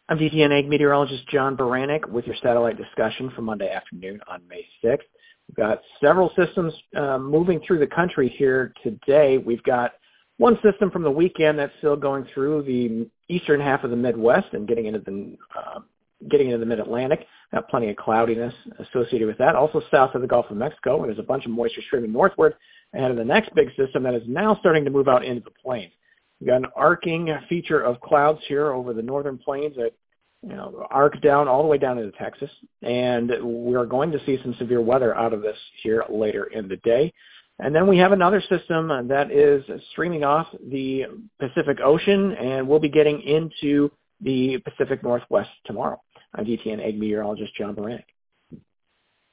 I'm DTN Ag Meteorologist John Baranek with your satellite discussion for Monday afternoon on May 6th. We've got several systems moving through the country here today. We've got one system from the weekend that's still going through the eastern half of the Midwest and getting into the Mid-Atlantic. Got plenty of cloudiness associated with that. Also south of the Gulf of Mexico, where there's a bunch of moisture streaming northward ahead of the next big system that is now starting to move out into the plains. We've got an arcing feature of clouds here over the northern plains that arc down all the way down into Texas, and we're going to see some severe weather out of this here later in the day. And then we have another system that is streaming off the Pacific Ocean, and we'll be getting into the Pacific Northwest tomorrow. I'm DTN Ag Meteorologist John Baranek.